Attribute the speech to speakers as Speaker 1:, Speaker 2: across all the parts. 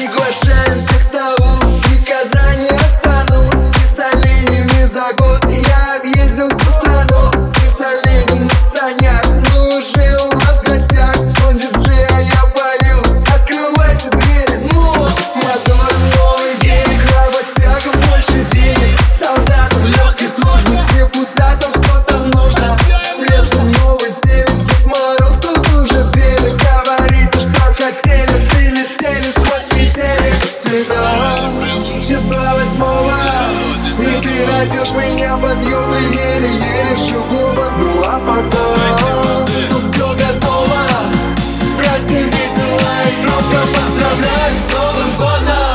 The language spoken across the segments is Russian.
Speaker 1: Приглашаем всех к столу, и Казани остану. И с оленями за год я объездил всю страну. И с оленем на санях, мы уже у вас в гостях. Он диджей, а я пою, открывайте двери. Ну, мотор, новый берег, работягам больше денег. Солдатам легкой службы, депутатам что-то нужно. Прежде новый телек, Дед Мороз тут уже в деле. Говорите, что хотели, прилетели сквозь метели. Цветов числа 8-го, и ты найдешь меня под юбкой, еле-еле шагова. Ну а потом тут все готово. Братья весело и громко поздравляют с Новым годом.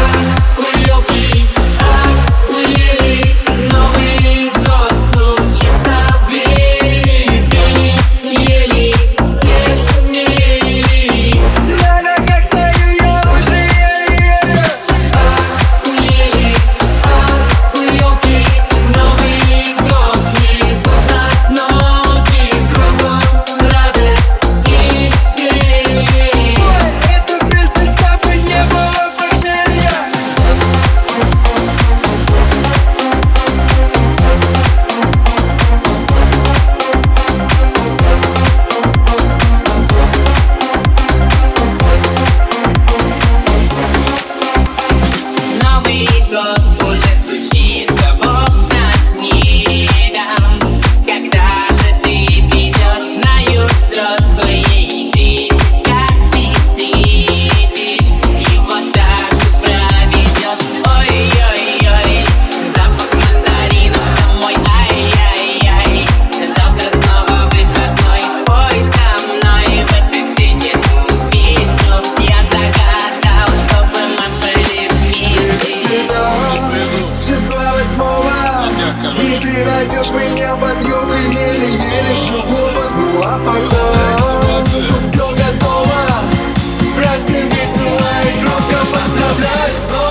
Speaker 1: И ты найдешь меня под юбкой, еле-еле шагова. Ну а потом тут все готово. Братья весело и громко поздравляют с Новым годом.